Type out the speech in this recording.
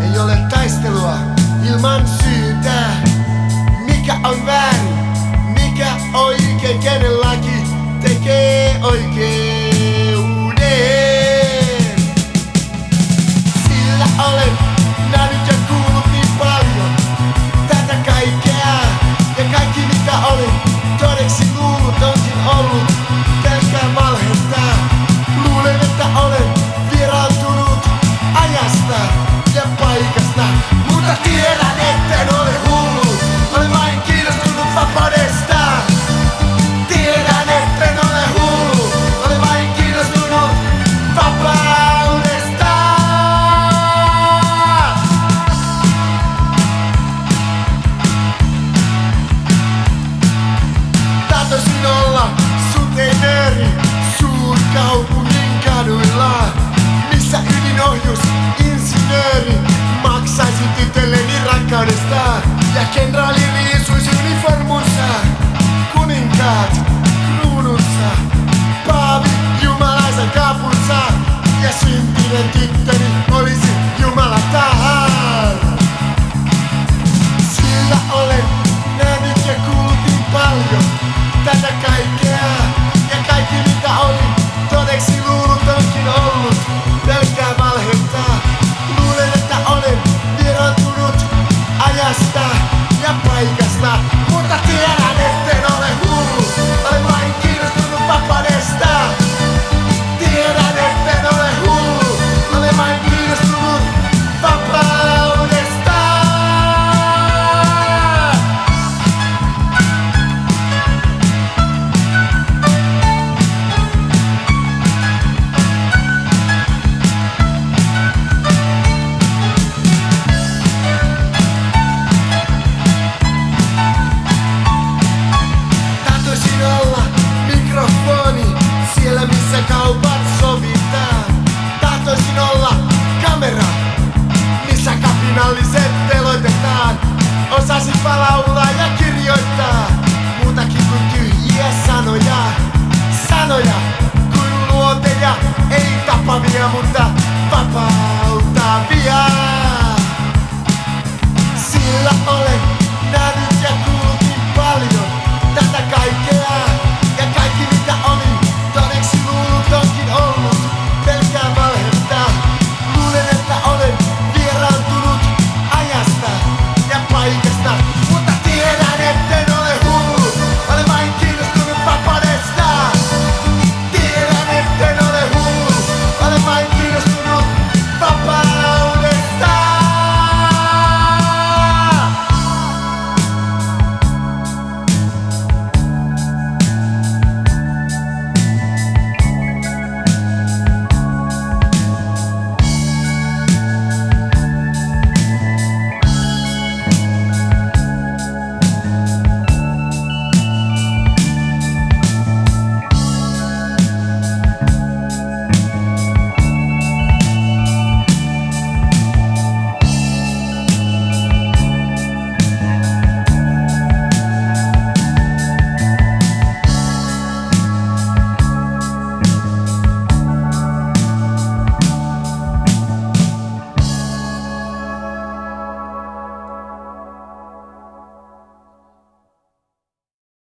Ei ole taistelua ilman syytä. Mikä on väärin, mikä oikein, kenen laki tekee oikeuden. Sillä olen nähnyt ja kuullut niin paljon tätä kaikkea. Ja kaikki mitä olin todeksi luullut onkin ollut pelkkää valhetta. Luulen että olen vieraantunut ajasta ja paikasta, mutta tiedän etten ole hullu. Olen vain kiinnostunut vapaudesta. Tiedän etten ole hullu. Olen vain kiinnostunut vapaudesta. Tahtoisin olla sutenööri suurkaupungin kaduilla, missä ydinohjusinsinööri maksaisi tytölleni rakkaudesta ja kenraali riisuisi uniformunsa, kuninkaat kruununsa, paavi jumalaisen kaapunsa ja syntinen tyttöni olisi jumalatar. Sillä olen nähnyt ja kuullut niin paljon tätä kaikkea. Ja kaikki mitä olin todeksi luullut onkin ollut pelkkää valhetta. Luulen että olen vieraantunut ajasta ja paikasta, mutta tiedän etten ole hullu. Olen vain kiinnostunut vapaudesta. Tiedän etten ole hullu. Olen vain kiinnostunut vapaudesta. Tahtoisin olla mikrofoni siellä missä kaupat sovitaan. Tahtoisin olla kamera missä kapinalliset teloitetaan. Osasin laulaa ja kirjoittaa muutakin kuin tyhjiä sanoja. Sanoja kuin luoteja, ei tapavia, mutta vapaa.